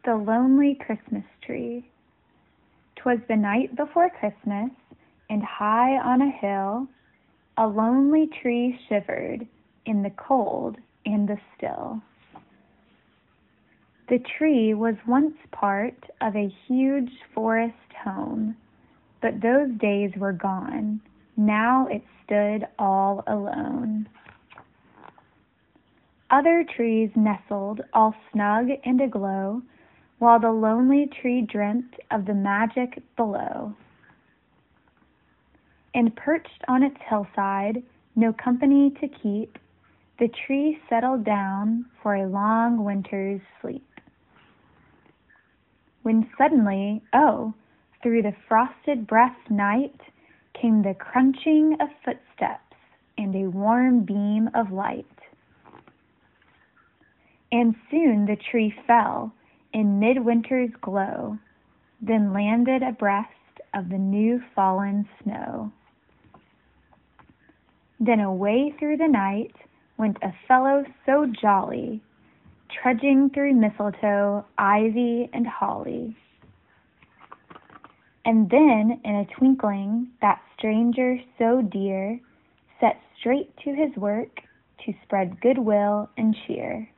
The Lonely Christmas Tree. 'Twas the night before Christmas, and high on a hill a lonely tree shivered in the cold and the still. The tree was once part of a huge forest home, but those days were gone. Now it stood all alone. Other trees nestled all snug and aglow, while the lonely tree dreamt of the magic below. And perched on its hillside, no company to keep, the tree settled down for a long winter's sleep. When suddenly, oh, through the frosted breath night came the crunching of footsteps and a warm beam of light. And soon the tree fell in midwinter's glow, then landed abreast of the new fallen snow. Then away through the night went a fellow so jolly, trudging through mistletoe, ivy, and holly. And then in a twinkling that stranger so dear set straight to his work to spread goodwill and cheer.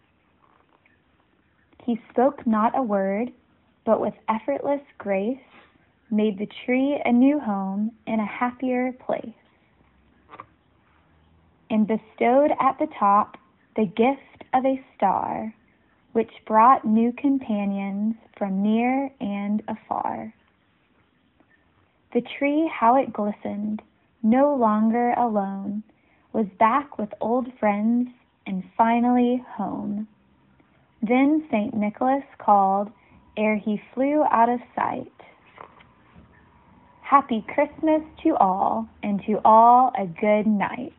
He spoke not a word, but with effortless grace made the tree a new home in a happier place, and bestowed at the top the gift of a star, which brought new companions from near and afar. The tree, how it glistened, no longer alone, was back with old friends and finally home. Then St. Nicholas called ere he flew out of sight. Happy Christmas to all, and to all a good night.